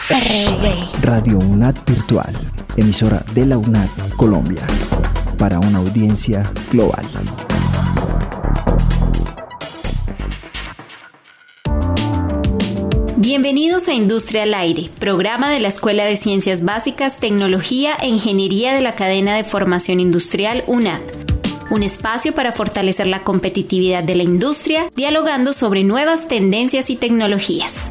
Radio UNAD Virtual, emisora de la UNAD Colombia, para una audiencia global. Bienvenidos a Industria al Aire, programa de la Escuela de Ciencias Básicas, Tecnología e Ingeniería de la Cadena de Formación Industrial UNAD. Un espacio para fortalecer la competitividad de la industria, dialogando sobre nuevas tendencias y tecnologías.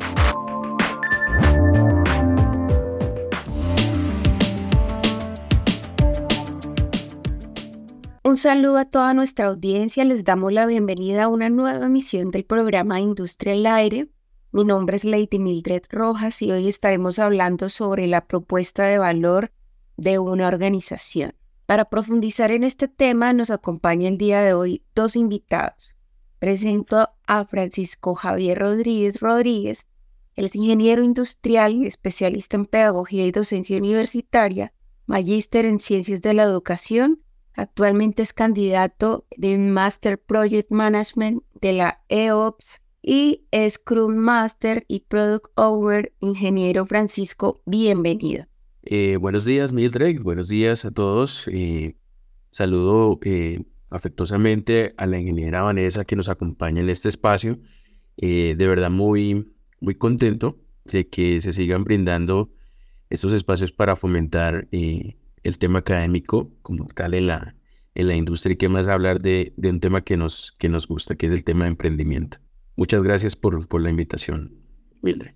Un saludo a toda nuestra audiencia, les damos la bienvenida a una nueva emisión del programa Industria al Aire. Mi nombre es Lady Mildred Rojas y hoy estaremos hablando sobre la propuesta de valor de una organización. Para profundizar en este tema nos acompaña el día de hoy dos invitados. Presento a Francisco Javier Rodríguez Rodríguez. Él es ingeniero industrial, especialista en pedagogía y docencia universitaria, magíster en ciencias de la educación. Actualmente es candidato de Master Project Management de la EOPS y es Scrum Master y Product Owner. Ingeniero Francisco, bienvenido. Buenos días, Mildred. Buenos días a todos. Saludo afectuosamente a la ingeniera Vanessa que nos acompaña en este espacio. De verdad muy contento de que se sigan brindando estos espacios para fomentar el tema académico como tal en la industria y que más hablar de un tema que nos gusta, que es el tema de emprendimiento. Muchas gracias por la invitación, Mildred.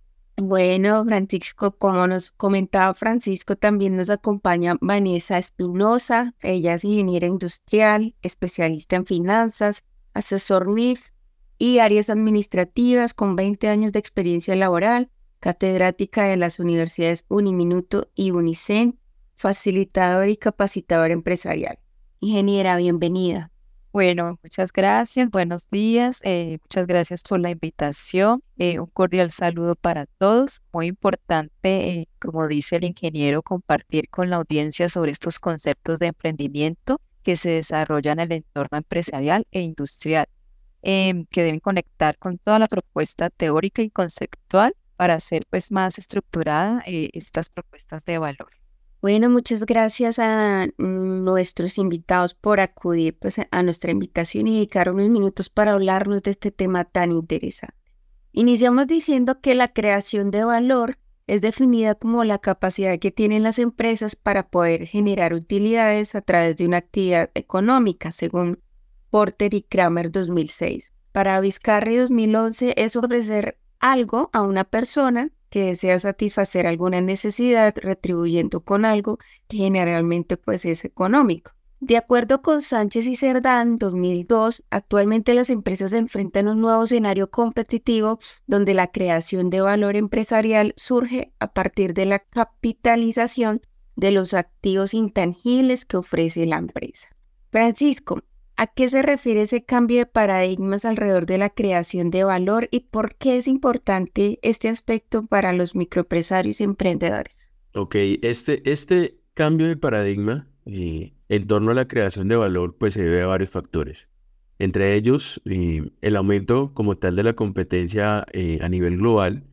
Bueno, Francisco, como nos comentaba Francisco, también nos acompaña Vanessa Espinosa. Ella es ingeniera industrial, especialista en finanzas, asesor NIF y áreas administrativas con 20 años de experiencia laboral, catedrática de las universidades Uniminuto y Unicen, facilitador y capacitador empresarial. Ingeniera, bienvenida. Bueno, muchas gracias, buenos días, muchas gracias por la invitación, un cordial saludo para todos. Muy importante, como dice el ingeniero, compartir con la audiencia sobre estos conceptos de emprendimiento que se desarrollan en el entorno empresarial e industrial, que deben conectar con toda la propuesta teórica y conceptual para hacer pues más estructurada estas propuestas de valor. Bueno, muchas gracias a nuestros invitados por acudir pues, a nuestra invitación y dedicar unos minutos para hablarnos de este tema tan interesante. Iniciamos diciendo que la creación de valor es definida como la capacidad que tienen las empresas para poder generar utilidades a través de una actividad económica, según Porter y Kramer 2006. Para Vizcarri 2011 es ofrecer algo a una persona que desea satisfacer alguna necesidad retribuyendo con algo que generalmente pues es económico. De acuerdo con Sánchez y Cerdán, 2002, actualmente las empresas se enfrentan a un nuevo escenario competitivo donde la creación de valor empresarial surge a partir de la capitalización de los activos intangibles que ofrece la empresa. Francisco, ¿a qué se refiere ese cambio de paradigmas alrededor de la creación de valor y por qué es importante este aspecto para los microempresarios y emprendedores? Ok, este cambio de paradigma en torno a la creación de valor pues se debe a varios factores. Entre ellos, el aumento como tal de la competencia a nivel global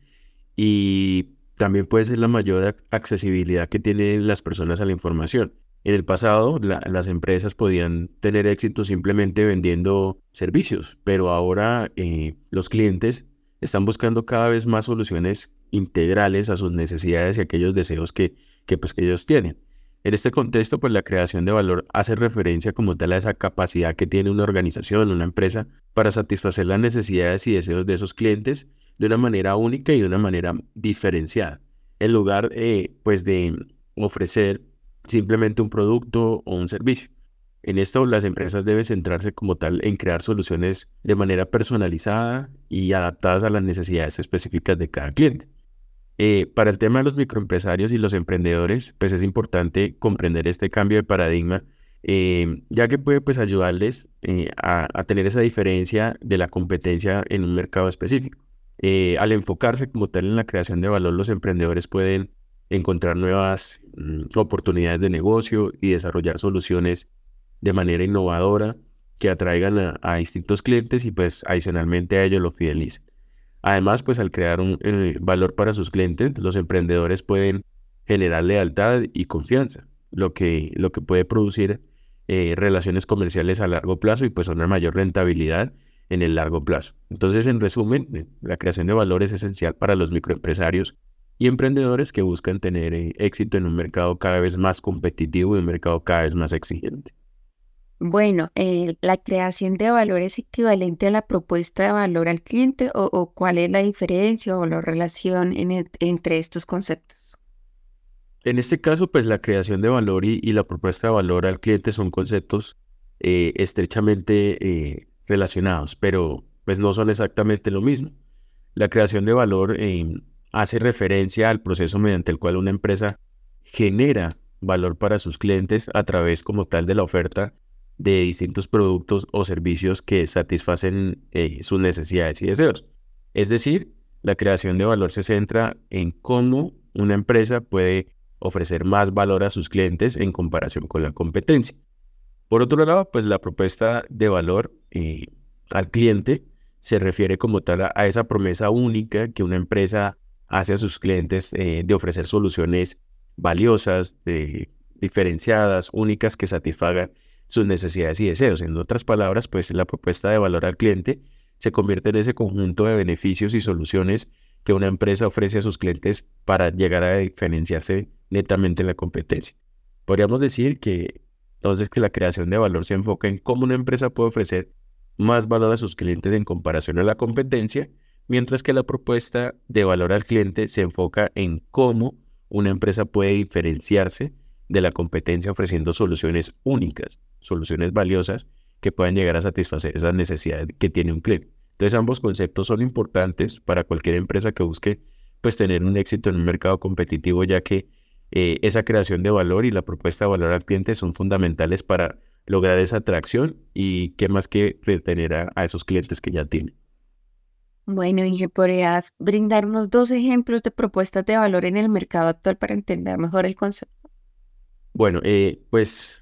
y también puede ser la mayor accesibilidad que tienen las personas a la información. En el pasado, las empresas podían tener éxito simplemente vendiendo servicios, pero ahora los clientes están buscando cada vez más soluciones integrales a sus necesidades y a aquellos deseos que ellos tienen. En este contexto, pues la creación de valor hace referencia como tal a esa capacidad que tiene una organización, una empresa, para satisfacer las necesidades y deseos de esos clientes de una manera única y de una manera diferenciada, en lugar pues de ofrecer simplemente un producto o un servicio. En esto, las empresas deben centrarse como tal en crear soluciones de manera personalizada y adaptadas a las necesidades específicas de cada cliente. Para el tema de los microempresarios y los emprendedores, pues es importante comprender este cambio de paradigma, ya que puede pues ayudarles a tener esa diferencia de la competencia en un mercado específico. Al enfocarse como tal en la creación de valor, los emprendedores pueden encontrar nuevas oportunidades de negocio y desarrollar soluciones de manera innovadora que atraigan a distintos clientes y pues adicionalmente a ello lo fidelicen. Además, pues al crear un valor para sus clientes, los emprendedores pueden generar lealtad y confianza, lo que puede producir relaciones comerciales a largo plazo y pues una mayor rentabilidad en el largo plazo. Entonces, en resumen, la creación de valor es esencial para los microempresarios y emprendedores que buscan tener éxito en un mercado cada vez más competitivo y un mercado cada vez más exigente. Bueno, ¿la creación de valor es equivalente a la propuesta de valor al cliente o cuál es la diferencia o la relación entre estos conceptos? En este caso, pues la creación de valor y la propuesta de valor al cliente son conceptos estrechamente relacionados, pero pues no son exactamente lo mismo. La creación de valor hace referencia al proceso mediante el cual una empresa genera valor para sus clientes a través como tal de la oferta de distintos productos o servicios que satisfacen sus necesidades y deseos. Es decir, la creación de valor se centra en cómo una empresa puede ofrecer más valor a sus clientes en comparación con la competencia. Por otro lado, pues la propuesta de valor al cliente se refiere como tal a esa promesa única que una empresa hace a sus clientes de ofrecer soluciones valiosas, diferenciadas, únicas que satisfagan sus necesidades y deseos. En otras palabras, pues la propuesta de valor al cliente se convierte en ese conjunto de beneficios y soluciones que una empresa ofrece a sus clientes para llegar a diferenciarse netamente en la competencia. Podríamos decir que entonces que la creación de valor se enfoca en cómo una empresa puede ofrecer más valor a sus clientes en comparación a la competencia, mientras que la propuesta de valor al cliente se enfoca en cómo una empresa puede diferenciarse de la competencia ofreciendo soluciones únicas, soluciones valiosas que puedan llegar a satisfacer esas necesidades que tiene un cliente. Entonces ambos conceptos son importantes para cualquier empresa que busque pues tener un éxito en un mercado competitivo, ya que esa creación de valor y la propuesta de valor al cliente son fundamentales para lograr esa atracción y qué más que retener a esos clientes que ya tienen. Bueno, Inge, ¿podrías brindarnos 2 ejemplos de propuestas de valor en el mercado actual para entender mejor el concepto? Bueno, pues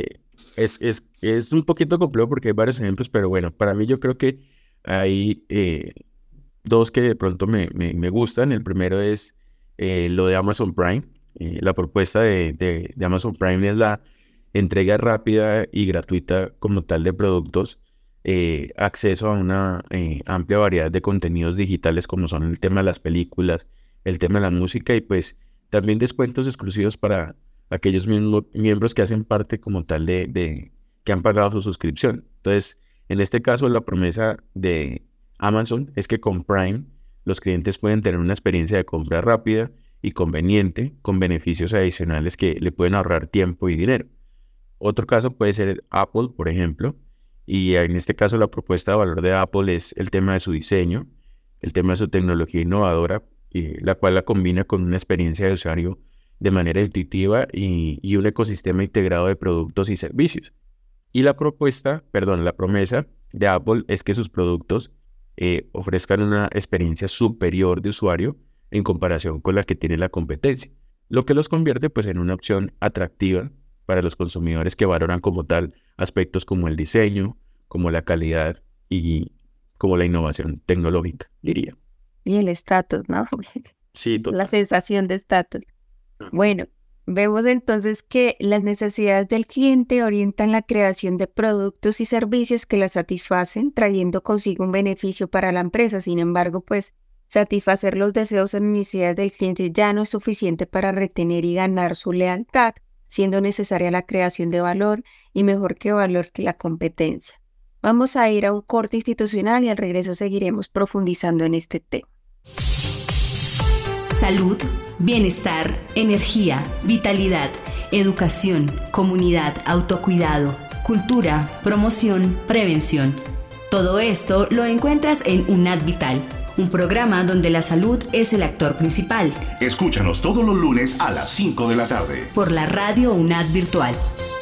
es un poquito complejo porque hay varios ejemplos, pero bueno, para mí yo creo que hay 2 que de pronto me gustan. El primero es lo de Amazon Prime. La propuesta de Amazon Prime es la entrega rápida y gratuita como tal de productos, acceso a una amplia variedad de contenidos digitales como son el tema de las películas, el tema de la música y pues también descuentos exclusivos para aquellos miembros que hacen parte como tal que han pagado su suscripción. Entonces, en este caso, la promesa de Amazon es que con Prime los clientes pueden tener una experiencia de compra rápida y conveniente con beneficios adicionales que le pueden ahorrar tiempo y dinero. Otro caso puede ser Apple, por ejemplo, y en este caso la propuesta de valor de Apple es el tema de su diseño, el tema de su tecnología innovadora, la cual la combina con una experiencia de usuario de manera intuitiva y un ecosistema integrado de productos y servicios. Y la promesa de Apple es que sus productos ofrezcan una experiencia superior de usuario en comparación con la que tiene la competencia, lo que los convierte pues en una opción atractiva para los consumidores que valoran como tal aspectos como el diseño, como la calidad y como la innovación tecnológica, diría. Y el estatus, ¿no? Sí, La total. sensación de estatus. Bueno, vemos entonces que las necesidades del cliente orientan la creación de productos y servicios que la satisfacen, trayendo consigo un beneficio para la empresa. Sin embargo, pues satisfacer los deseos o necesidades del cliente ya no es suficiente para retener y ganar su lealtad, siendo necesaria la creación de valor y mejor que valor que la competencia. Vamos a ir a un corte institucional y al regreso seguiremos profundizando en este tema. Salud, bienestar, energía, vitalidad, educación, comunidad, autocuidado, cultura, promoción, prevención. Todo esto lo encuentras en UNAD Vital, un programa donde la salud es el actor principal. Escúchanos todos los lunes a las 5 de la tarde. Por la radio UNAD Virtual.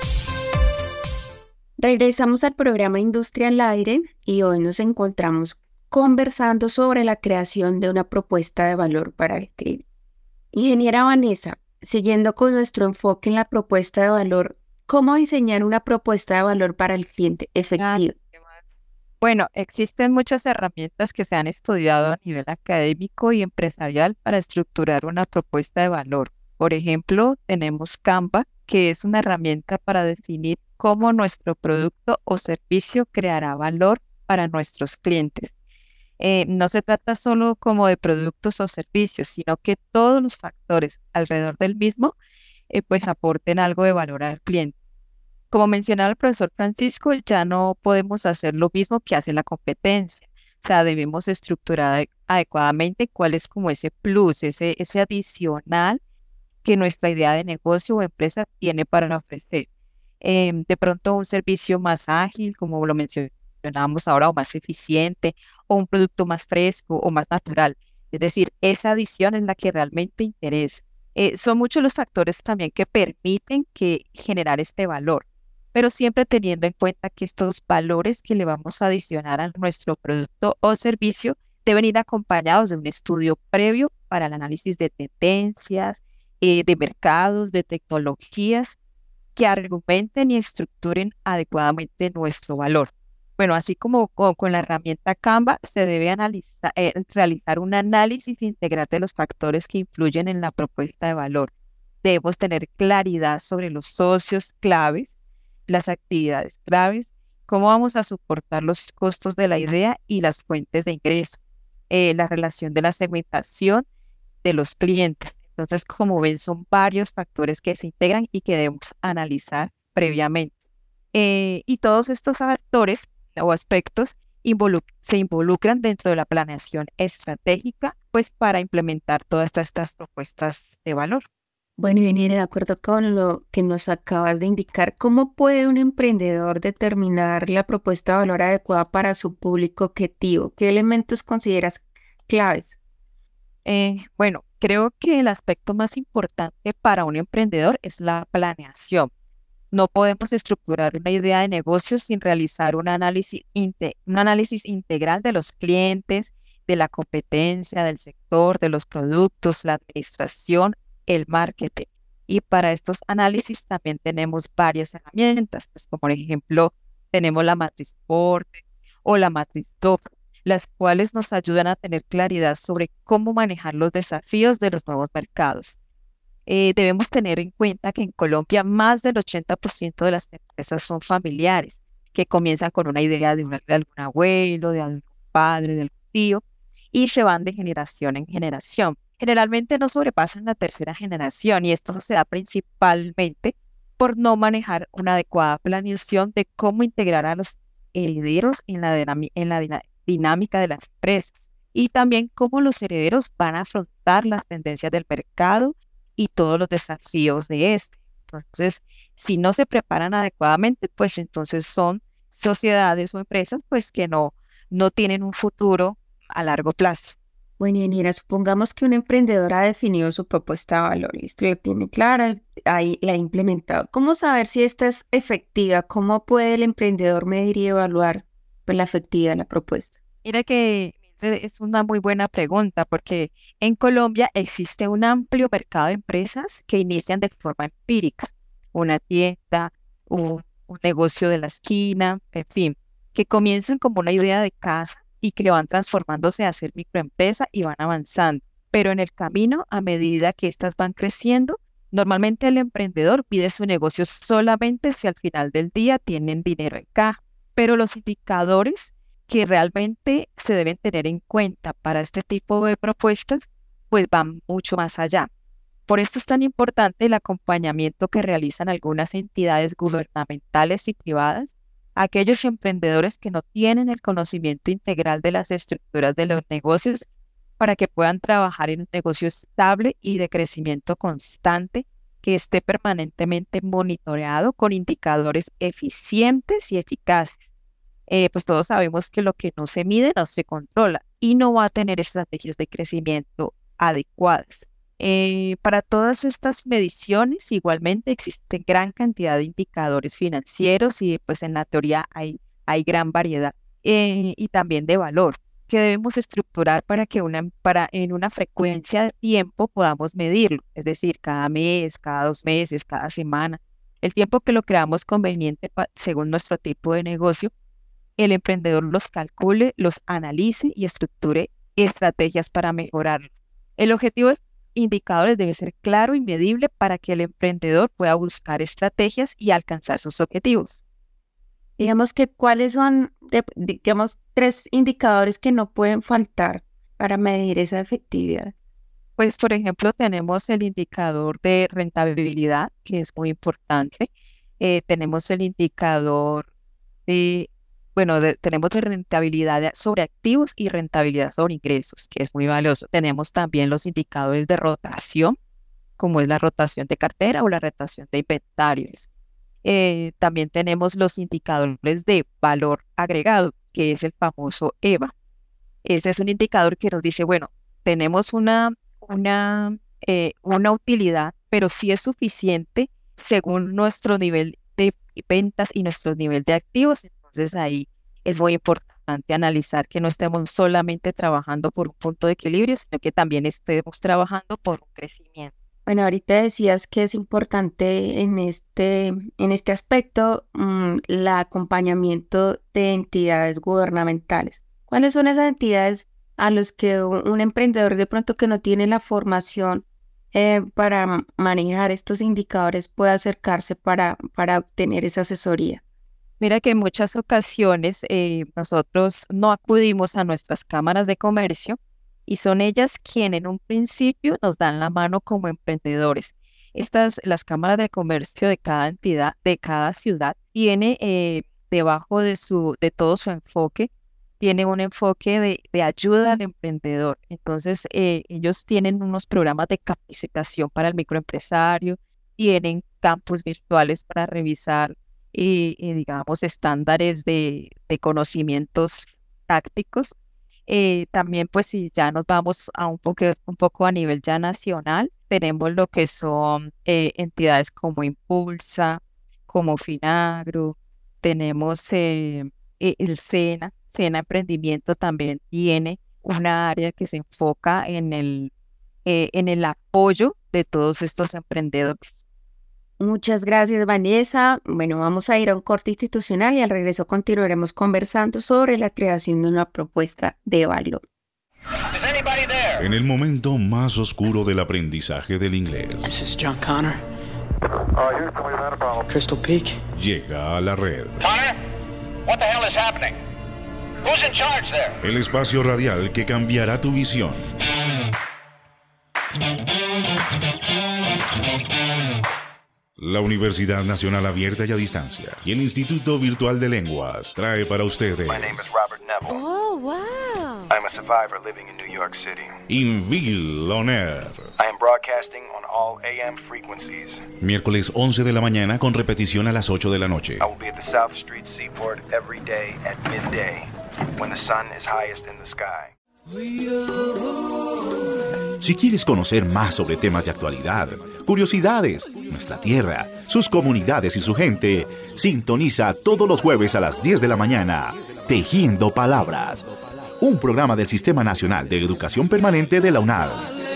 Regresamos al programa Industria al Aire y hoy nos encontramos conversando sobre la creación de una propuesta de valor para el cliente. Ingeniera Vanessa, siguiendo con nuestro enfoque en la propuesta de valor, ¿cómo diseñar una propuesta de valor para el cliente efectiva? Bueno, existen muchas herramientas que se han estudiado a nivel académico y empresarial para estructurar una propuesta de valor. Por ejemplo, tenemos Canva, que es una herramienta para definir cómo nuestro producto o servicio creará valor para nuestros clientes. No se trata solo como de productos o servicios, sino que todos los factores alrededor del mismo pues aporten algo de valor al cliente. Como mencionaba el profesor Francisco, ya no podemos hacer lo mismo que hace la competencia. O sea, debemos estructurar adecuadamente cuál es como ese plus, ese adicional que nuestra idea de negocio o empresa tiene para ofrecer. De pronto un servicio más ágil, como lo mencionábamos ahora, o más eficiente, o un producto más fresco o más natural. Es decir, esa adición es la que realmente interesa. Son muchos los factores también que permiten generar este valor, pero siempre teniendo en cuenta que estos valores que le vamos a adicionar a nuestro producto o servicio deben ir acompañados de un estudio previo para el análisis de tendencias, de mercados, de tecnologías que argumenten y estructuren adecuadamente nuestro valor. Bueno, así como con la herramienta Canva, se debe realizar un análisis integral de los factores que influyen en la propuesta de valor. Debemos tener claridad sobre los socios claves, las actividades claves, cómo vamos a soportar los costos de la idea y las fuentes de ingreso, la relación de la segmentación de los clientes. Entonces, como ven, son varios factores que se integran y que debemos analizar previamente. Y todos estos factores o aspectos se involucran dentro de la planeación estratégica, pues para implementar todas estas propuestas de valor. Bueno, Yanira, de acuerdo con lo que nos acabas de indicar, ¿cómo puede un emprendedor determinar la propuesta de valor adecuada para su público objetivo? ¿Qué elementos consideras claves? Bueno, creo que el aspecto más importante para un emprendedor es la planeación. No podemos estructurar una idea de negocio sin realizar un análisis integral de los clientes, de la competencia, del sector, de los productos, la administración, el marketing. Y para estos análisis también tenemos varias herramientas, pues como por ejemplo tenemos la matriz Porter o la matriz DOF, las cuales nos ayudan a tener claridad sobre cómo manejar los desafíos de los nuevos mercados. Debemos tener en cuenta que en Colombia más del 80% de las empresas son familiares, que comienzan con una idea de algún abuelo, de algún padre, de algún tío, y se van de generación en generación. Generalmente no sobrepasan la tercera generación y esto se da principalmente por no manejar una adecuada planeación de cómo integrar a los herederos en la dinámica de las empresas y también cómo los herederos van a afrontar las tendencias del mercado y todos los desafíos de este. Entonces, si no se preparan adecuadamente, pues entonces son sociedades o empresas pues que no tienen un futuro a largo plazo. Bueno, Yanira, supongamos que un emprendedor ha definido su propuesta de valor, listo, la tiene clara, ahí la ha implementado. ¿Cómo saber si esta es efectiva? ¿Cómo puede el emprendedor medir y evaluar pues, la efectividad de la propuesta? Mira que es una muy buena pregunta porque en Colombia existe un amplio mercado de empresas que inician de forma empírica, una tienda, un negocio de la esquina, en fin, que comienzan como una idea de casa y que van transformándose a ser microempresa y van avanzando. Pero en el camino, a medida que estas van creciendo, normalmente el emprendedor pide su negocio solamente si al final del día tienen dinero en caja. Pero los indicadores que realmente se deben tener en cuenta para este tipo de propuestas, pues van mucho más allá. Por esto es tan importante el acompañamiento que realizan algunas entidades gubernamentales y privadas, aquellos emprendedores que no tienen el conocimiento integral de las estructuras de los negocios para que puedan trabajar en un negocio estable y de crecimiento constante que esté permanentemente monitoreado con indicadores eficientes y eficaces. Pues todos sabemos que lo que no se mide no se controla y no va a tener estrategias de crecimiento adecuadas. Para todas estas mediciones igualmente existe gran cantidad de indicadores financieros y pues en la teoría hay gran variedad y también de valor que debemos estructurar para que en una frecuencia de tiempo podamos medirlo, es decir, cada mes, cada 2 meses, cada semana, el tiempo que lo creamos conveniente según nuestro tipo de negocio, el emprendedor los calcule, los analice y estructure estrategias para mejorar. El objetivo de indicadores debe ser claro y medible para que el emprendedor pueda buscar estrategias y alcanzar sus objetivos. Digamos que cuáles son, digamos, 3 indicadores que no pueden faltar para medir esa efectividad. Pues, por ejemplo, tenemos el indicador de rentabilidad, que es muy importante. Tenemos el indicador tenemos de rentabilidad sobre activos y rentabilidad sobre ingresos, que es muy valioso. Tenemos también los indicadores de rotación, como es la rotación de cartera o la rotación de inventarios. También tenemos los indicadores de valor agregado, que es el famoso EVA. Ese es un indicador que nos dice, bueno, tenemos una utilidad, pero sí es suficiente según nuestro nivel de ventas y nuestro nivel de activos. Entonces ahí es muy importante analizar que no estemos solamente trabajando por un punto de equilibrio, sino que también estemos trabajando por un crecimiento. Bueno, ahorita decías que es importante en este aspecto el acompañamiento de entidades gubernamentales. ¿Cuáles son esas entidades a los que un emprendedor de pronto que no tiene la formación para manejar estos indicadores puede acercarse para obtener esa asesoría? Mira que en muchas ocasiones nosotros no acudimos a nuestras cámaras de comercio y son ellas quienes en un principio nos dan la mano como emprendedores. Las cámaras de comercio de cada entidad, de cada ciudad, tiene debajo de todo su enfoque, tiene un enfoque de ayuda al emprendedor. Entonces, ellos tienen unos programas de capacitación para el microempresario, tienen campus virtuales para revisar, digamos, estándares de conocimientos prácticos. También, pues, si ya nos vamos a un poco a nivel ya nacional, tenemos lo que son entidades como Impulsa, como Finagro, tenemos el SENA. SENA Emprendimiento también tiene una área que se enfoca en el apoyo de todos estos emprendedores. Muchas gracias, Vanessa. Bueno, vamos a ir a un corte institucional y al regreso continuaremos conversando sobre la creación de una propuesta de valor. En el momento más oscuro del aprendizaje del inglés. This is John Connor. Crystal Peak. Llega a la red. Connor, what the hell is happening? Who's in charge there? El espacio radial que cambiará tu visión. La Universidad Nacional Abierta y a Distancia y el Instituto Virtual de Lenguas trae para ustedes My name is Robert Neville. Oh, wow. I'm a survivor living in New York City. Inville On Air. I am broadcasting on all AM frequencies. Miércoles 11 de la mañana con repetición a las 8 de la noche. I will be at the South Street Seaport every day at midday when the sun is highest in the sky. Si quieres conocer más sobre temas de actualidad, curiosidades, nuestra tierra, sus comunidades y su gente, sintoniza todos los jueves a las 10 de la mañana, Tejiendo Palabras, un programa del Sistema Nacional de Educación Permanente de la UNAD.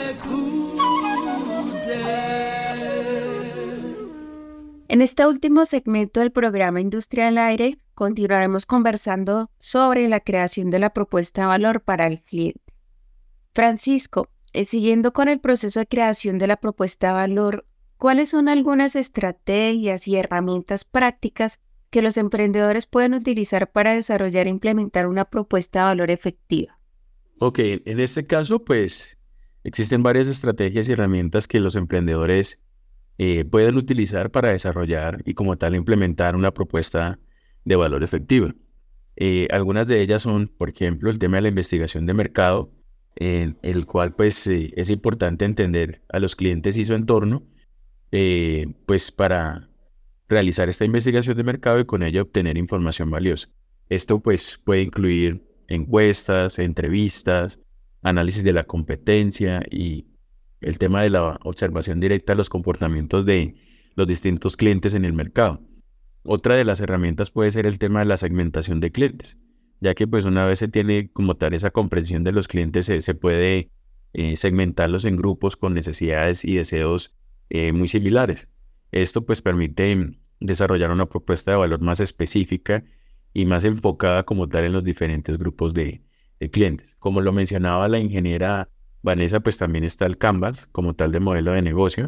En este último segmento del programa Industria al Aire, continuaremos conversando sobre la creación de la propuesta de valor para el cliente. Francisco, siguiendo con el proceso de creación de la propuesta de valor, ¿cuáles son algunas estrategias y herramientas prácticas que los emprendedores pueden utilizar para desarrollar e implementar una propuesta de valor efectiva? Ok, en este caso, pues, existen varias estrategias y herramientas que los emprendedores pueden utilizar para desarrollar y como tal implementar una propuesta de valor efectiva. Algunas de ellas son, por ejemplo, el tema de la investigación de mercado, en el cual pues es importante entender a los clientes y su entorno, pues para realizar esta investigación de mercado y con ello obtener información valiosa. Esto pues puede incluir encuestas, entrevistas, análisis de la competencia y el tema de la observación directa de los comportamientos de los distintos clientes en el mercado. Otra de las herramientas puede ser el tema de la segmentación de clientes, ya que pues una vez se tiene como tal esa comprensión de los clientes, se puede segmentarlos en grupos con necesidades y deseos muy similares. Esto pues permite desarrollar una propuesta de valor más específica y más enfocada como tal en los diferentes grupos de clientes. Como lo mencionaba la ingeniera Vanessa, pues también está el Canvas como tal de modelo de negocio.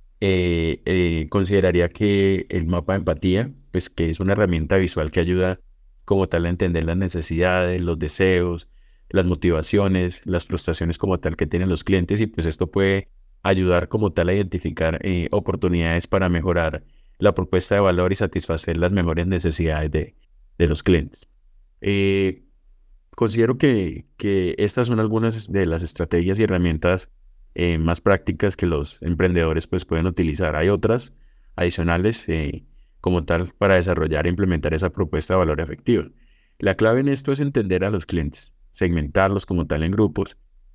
Consideraría que el mapa de empatía, pues que es una herramienta visual que ayuda como tal a entender las necesidades, los deseos, las motivaciones, las frustraciones como tal que tienen los clientes, y pues esto puede ayudar como tal a identificar oportunidades para mejorar la propuesta de valor y satisfacer las mejores necesidades de los clientes. Eh, Considero que estas son algunas de las estrategias y herramientas más prácticas que los emprendedores pues pueden utilizar. Hay otras adicionales como tal para desarrollar e implementar esa propuesta de valor efectiva. La clave en esto es entender a los clientes, segmentarlos como tal en grupos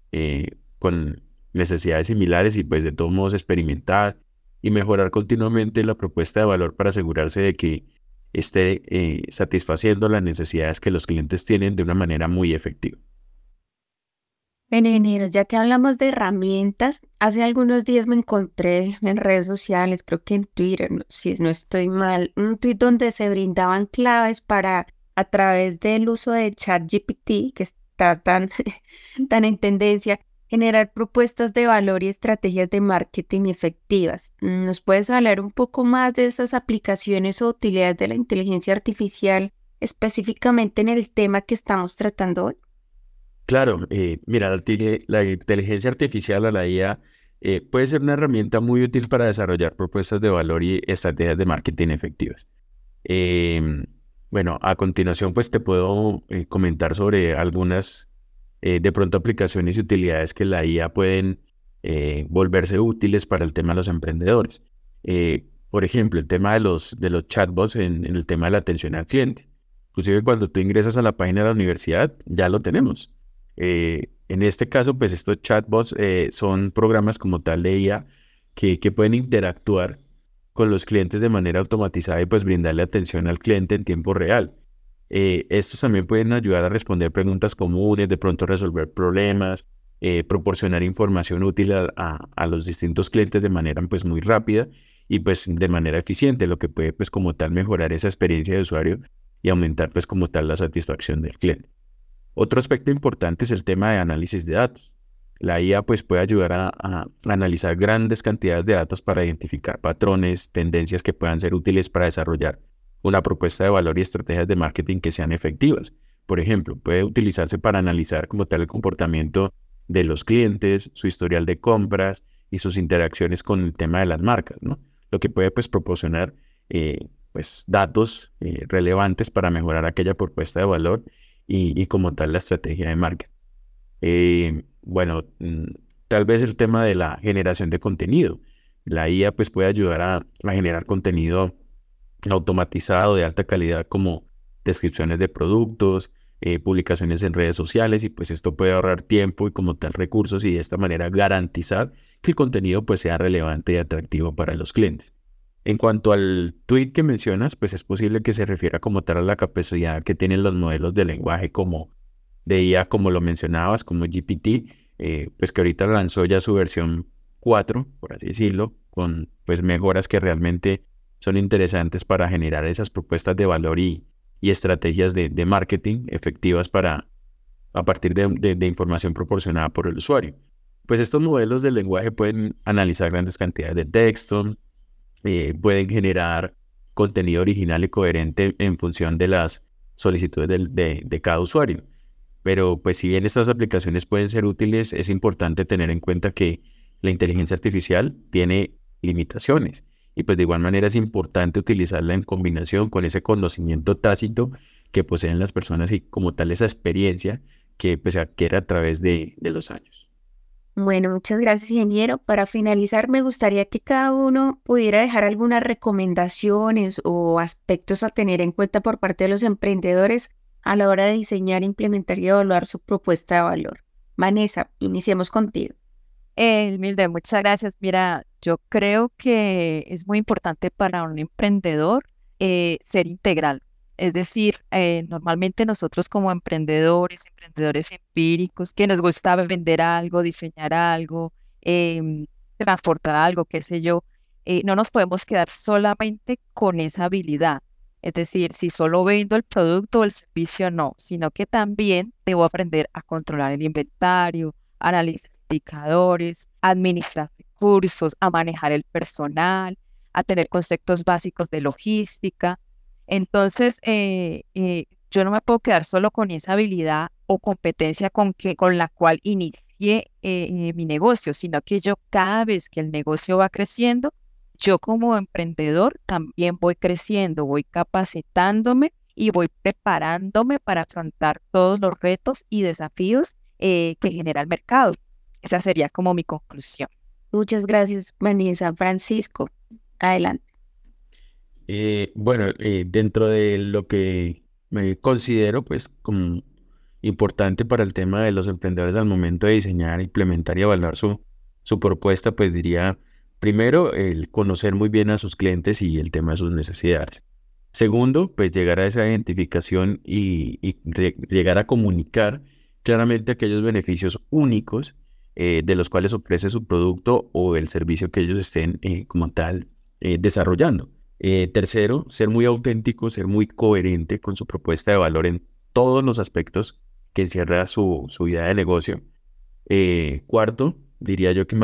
con necesidades similares y pues de todos modos experimentar y mejorar continuamente la propuesta de valor para asegurarse de que esté satisfaciendo las necesidades que los clientes tienen de una manera muy efectiva. Bueno, ingeniero, ya que hablamos de herramientas, hace algunos días me encontré en redes sociales, creo que en Twitter, si no estoy mal, un tweet donde se brindaban claves para, a través del uso de ChatGPT, que está tan, tan en tendencia, generar propuestas de valor y estrategias de marketing efectivas. ¿Nos puedes hablar un poco más de esas aplicaciones o utilidades de la inteligencia artificial, específicamente en el tema que estamos tratando hoy? Claro, mira, la inteligencia artificial o la IA puede ser una herramienta muy útil para desarrollar propuestas de valor y estrategias de marketing efectivas. Em, bueno, a continuación pues te puedo comentar sobre algunas de pronto aplicaciones y utilidades que la IA pueden volverse útiles para el tema de los emprendedores. Por ejemplo, el tema de los chatbots en el tema de la atención al cliente. Inclusive cuando tú ingresas a la página de la universidad, ya lo tenemos. En este caso, pues estos chatbots son programas como tal de IA que pueden interactuar con los clientes de manera automatizada y pues brindarle atención al cliente en tiempo real. Estos también pueden ayudar a responder preguntas comunes, de pronto resolver problemas, proporcionar información útil a los distintos clientes de manera pues muy rápida y pues de manera eficiente, lo que puede pues como tal mejorar esa experiencia de usuario y aumentar pues como tal la satisfacción del cliente. Otro aspecto importante es el tema de análisis de datos. La IA pues puede ayudar a analizar grandes cantidades de datos para identificar patrones, tendencias que puedan ser útiles para desarrollar una propuesta de valor y estrategias de marketing que sean efectivas. Por ejemplo, puede utilizarse para analizar como tal el comportamiento de los clientes, su historial de compras y sus interacciones con el tema de las marcas, ¿no? Lo que puede pues proporcionar pues datos relevantes para mejorar aquella propuesta de valor y como tal la estrategia de marketing. Bueno, tal vez el tema de la generación de contenido. La IA pues puede ayudar a generar contenido automatizado de alta calidad como descripciones de productos, publicaciones en redes sociales, y pues esto puede ahorrar tiempo y como tal recursos y de esta manera garantizar que el contenido pues sea relevante y atractivo para los clientes. En cuanto al tweet que mencionas, pues es posible que se refiera como tal a la capacidad que tienen los modelos de lenguaje como de IA, como lo mencionabas, como GPT, pues que ahorita lanzó ya su versión 4, por así decirlo, con pues mejoras que realmente son interesantes para generar esas propuestas de valor y estrategias de marketing efectivas a partir de información proporcionada por el usuario. Pues estos modelos de lenguaje pueden analizar grandes cantidades de texto, pueden generar contenido original y coherente en función de las solicitudes de cada usuario. Pero pues si bien estas aplicaciones pueden ser útiles, es importante tener en cuenta que la inteligencia artificial tiene limitaciones y pues de igual manera es importante utilizarla en combinación con ese conocimiento tácito que poseen las personas y como tal esa experiencia que pues se adquiere a través de los años. Bueno, muchas gracias, ingeniero. Para finalizar, me gustaría que cada uno pudiera dejar algunas recomendaciones o aspectos a tener en cuenta por parte de los emprendedores a la hora de diseñar, implementar y evaluar su propuesta de valor. Vanessa, iniciemos contigo. Milde, muchas gracias. Mira, yo creo que es muy importante para un emprendedor ser integral. Es decir, normalmente nosotros como emprendedores empíricos, que nos gusta vender algo, diseñar algo, transportar algo, qué sé yo, no nos podemos quedar solamente con esa habilidad. Es decir, si solo vendo el producto o el servicio, no, sino que también debo aprender a controlar el inventario, analizar indicadores, administrar recursos, a manejar el personal, a tener conceptos básicos de logística. Entonces, yo no me puedo quedar solo con esa habilidad o competencia con la cual inicié mi negocio, sino que yo cada vez que el negocio va creciendo, yo como emprendedor también voy creciendo, voy capacitándome y voy preparándome para afrontar todos los retos y desafíos que genera el mercado. Esa sería como mi conclusión. Muchas gracias, Vanessa. Francisco, adelante. Dentro de lo que me considero pues como importante para el tema de los emprendedores al momento de diseñar, implementar y evaluar su propuesta, pues diría, primero, el conocer muy bien a sus clientes y el tema de sus necesidades. Segundo, pues llegar a esa identificación y llegar a comunicar claramente aquellos beneficios únicos de los cuales ofrece su producto o el servicio que ellos estén como tal desarrollando. Tercero, ser muy auténtico, ser muy coherente con su propuesta de valor en todos los aspectos que encierra su idea de negocio. Cuarto, diría yo que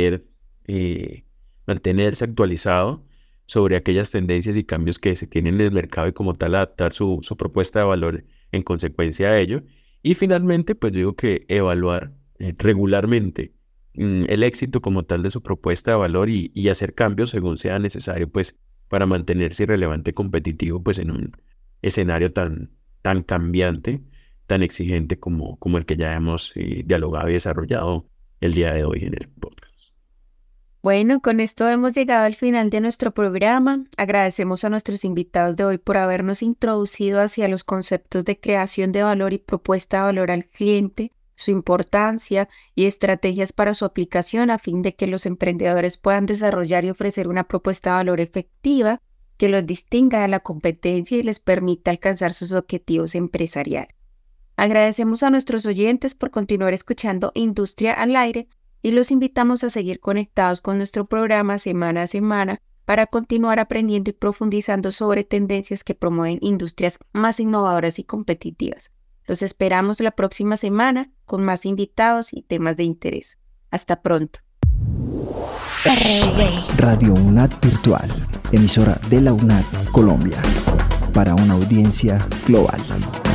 mantenerse actualizado sobre aquellas tendencias y cambios que se tienen en el mercado y como tal adaptar su propuesta de valor en consecuencia a ello. Y finalmente, pues digo que evaluar regularmente el éxito como tal de su propuesta de valor y hacer cambios según sea necesario, pues para mantenerse relevante y competitivo pues en un escenario tan cambiante, tan exigente como el que ya hemos dialogado y desarrollado el día de hoy en el podcast. Bueno, con esto hemos llegado al final de nuestro programa. Agradecemos a nuestros invitados de hoy por habernos introducido hacia los conceptos de creación de valor y propuesta de valor al cliente, su importancia y estrategias para su aplicación a fin de que los emprendedores puedan desarrollar y ofrecer una propuesta de valor efectiva que los distinga de la competencia y les permita alcanzar sus objetivos empresariales. Agradecemos a nuestros oyentes por continuar escuchando Industria al Aire y los invitamos a seguir conectados con nuestro programa semana a semana para continuar aprendiendo y profundizando sobre tendencias que promueven industrias más innovadoras y competitivas. Los esperamos la próxima semana con más invitados y temas de interés. Hasta pronto. Radio UNAD Virtual, emisora de la UNAD Colombia, para una audiencia global.